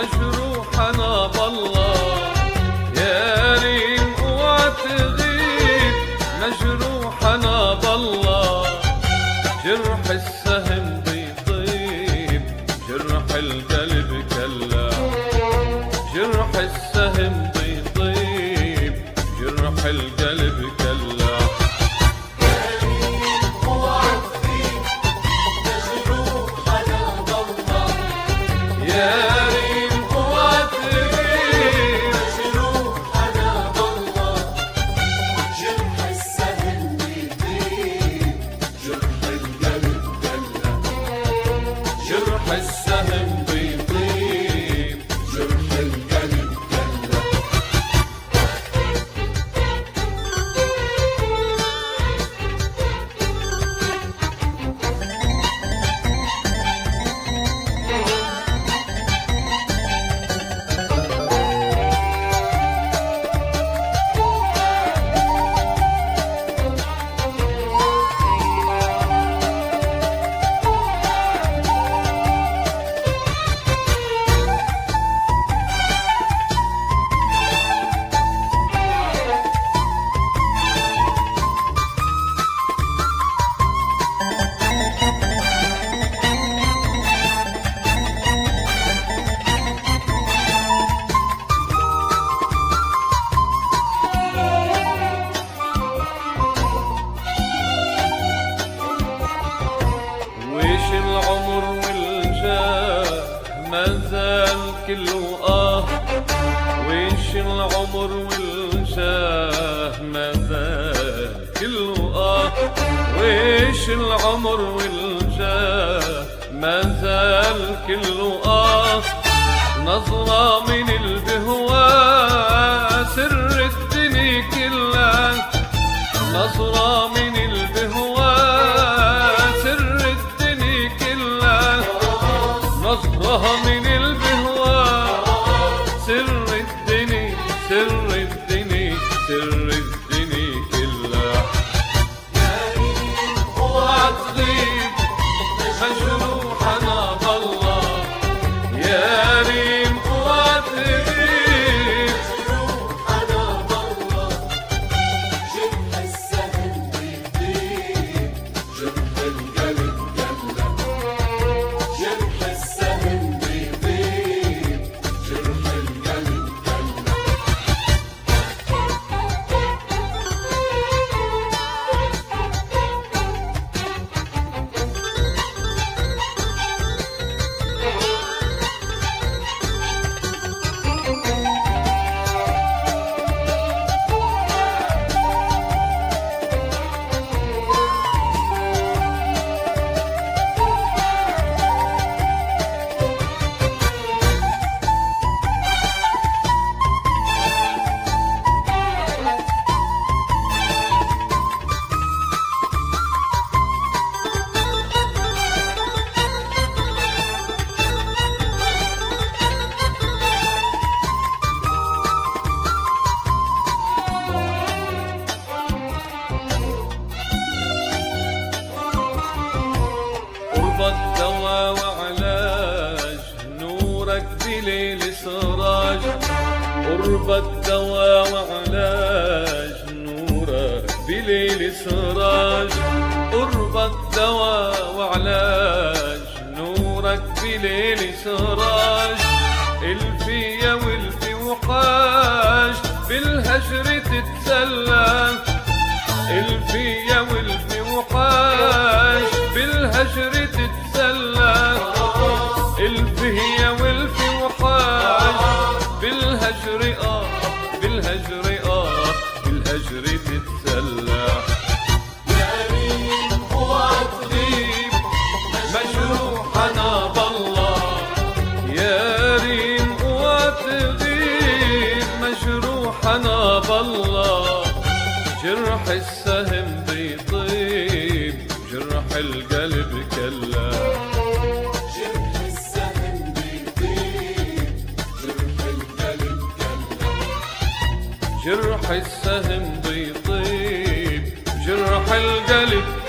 مجروحنا بالله، يا ريم اوعى تغيب مجروحنا بالله. جرح السهم بيطيب جرح القلب كلا، جرح السهم بيطيب جرح القلب كلا. السهم بيطيب جرح القلب كلا. العمر والجاه ما زال كله ويش العمر والجاه ما زال كله ويش العمر والجاه ما زال كله نظرة من البهوى سر الدنيا كلها، نظرة من البهوى نظرها من البهوى سر الدنيا سر الدنيا سر الدنيا كلها. يا ريم اوعى تغيب مجروحنا بالله، يا ريم اوعى تغيب مجروحنا بالله. جرح السهم بيطيب جرح القلب كلا، جرح السهم بيطيب جرح القلب كلا. الدواء وعلاج نورك بليل سراج، قرب الدواء وعلاج نورك بليل سراج، قرب الدواء وعلاج نورك بليل سراج. الفيا والفي وحاج بالهجر تتسلى، الفيا والفي وحاج بالهجر تتسلى، الفيا والفي وحاج بالهجر بالهجر بالهجر تتسلى. يا ريم اوعى تغيب مجروحنا بالله، يا ريم اوعى تغيب مجروحنا بالله. جرح السهم بيطيب جرح القلب كلا، جرح السهم بيطيب جرح القلب كلا، جرح السهم بيطيب جرح القلب